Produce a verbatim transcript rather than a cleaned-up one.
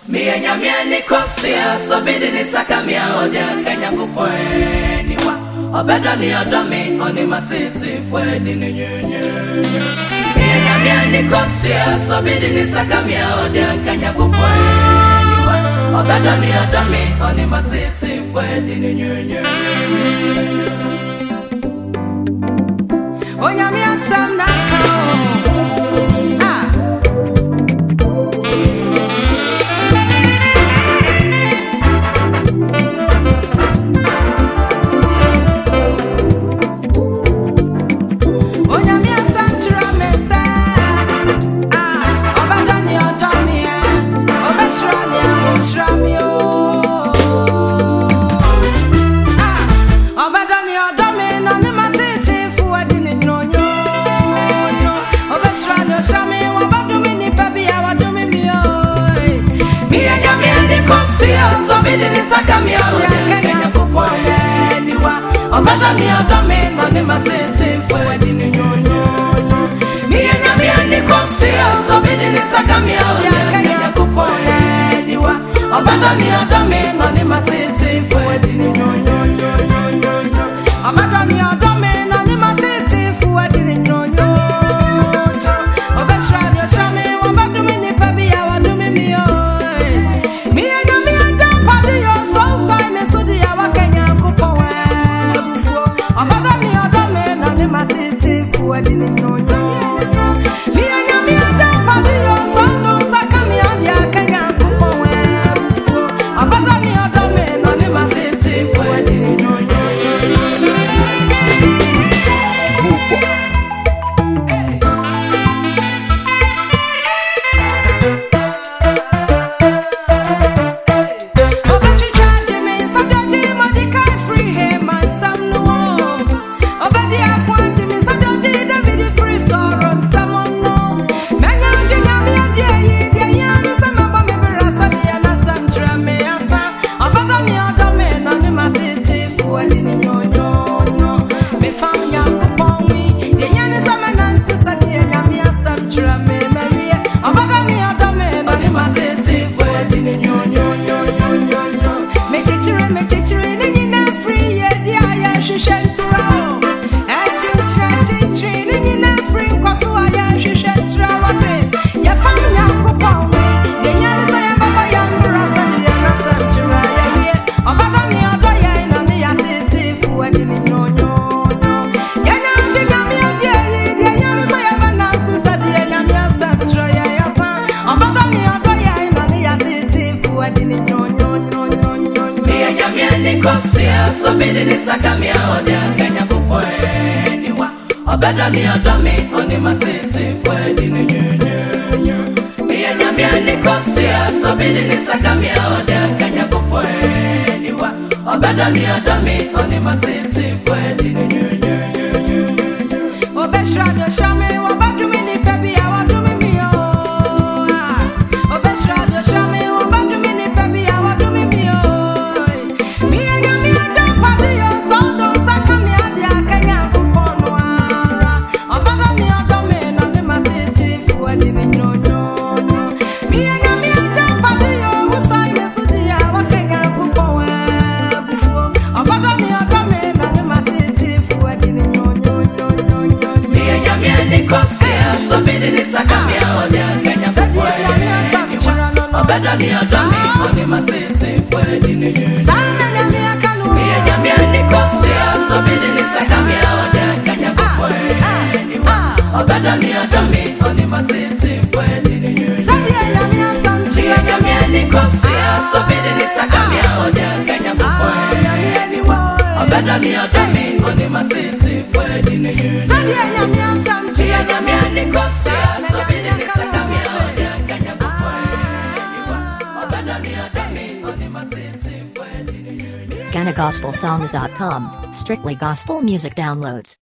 Me and your man, Nicosia, so bid in his Sakamia or the Kenya Kupoeniwa. Or better me or dummy on the matiti for the union. Me and your man, Nicosia, so bid in his Sakamia or the Kenya Kupoeniwa. Or better me or dummy on the matiti for the union. Oh, Yamia Sam Nako. So bid in his Sakamia, Kenya Kupoeniwa. Or better me or dummy, on the matiti for the union. Me and your man, Nicosia, so bid in his Sakamia, Kenya Kupoeniwa. Or better me or dummy, on the matiti for the union. Or better me or dummy, on the matiti for the union. Or better your shame, or better me, baby, I want to me. Me and your so the Awa Kenya Kupo, or better me or the man, and the matiti for the news. Me and your man, party your son, Sakamia, Kenya Kupo, or better me or the man, and the matiti for the news. So bid in his Sakamia or the Kenya Kupoeniwa. Or better me or dummy on the matiti for the union. Me and your man, Nicosia, so bid in his Sakamia or the Kenya Kupoeniwa. Or better me or dummy on the matiti for the union. Oh, Beshra, your shame, what about me, baby? I want to me. Oh, Beshra, your shame, what about me, baby? I want to me. Me and your so bid in his Sakamia or the Kenya Kupoeniwa. Or better me or dummy on the matiti for the union. Me and your man, Nicosia, so bid in his Sakamia or the Kenya Kupoeniwa. Or better me or dummy on the matiti for the union. Me and your man, Nicosia, so bid in his Sakamia or the Kenya Kupoeniwa. Or better me or dummy on the matiti for the union. Me and your man, Nicosia, so bid in his Sakamia or the Kenya Kupoeniwa. Or better me or dummy on the matiti for the union. Ghana Gospel Songs dot com, strictly gospel music downloads.